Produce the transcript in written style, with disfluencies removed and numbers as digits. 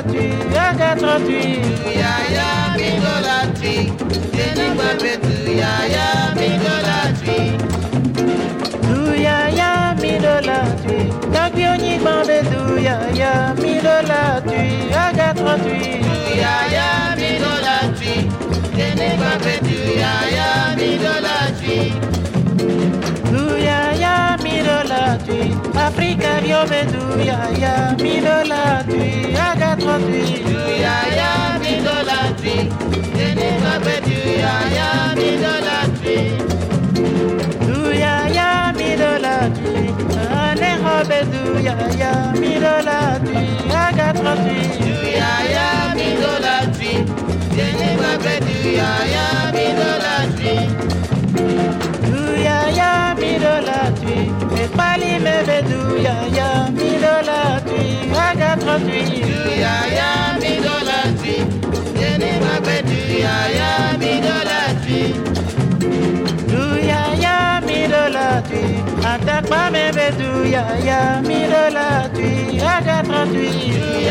tu, aga 38. Yaya midolati, deni babe tu yaya midolati. Du yaya midolati, Dagbionyi bambe du yaya midolati, aga 38. Yaya midolati, deni babe tu yaya midolati. Du yaya midolati, Africa biome du yaya midolati, aga 38. Yaya midolati, deni babe tu yaya midolati. Du yaya midolati, ane robe du yaya midolati, aga 38. Yaya midolati, deni babe tu yaya midolati. Du yaya midolati, et pali mebe du yaya midolati, aga 38. Yaya midolati, deni babe tu yaya midolati. Du yaya midolati, attaque pas mebe du yaya midolati, aga 38.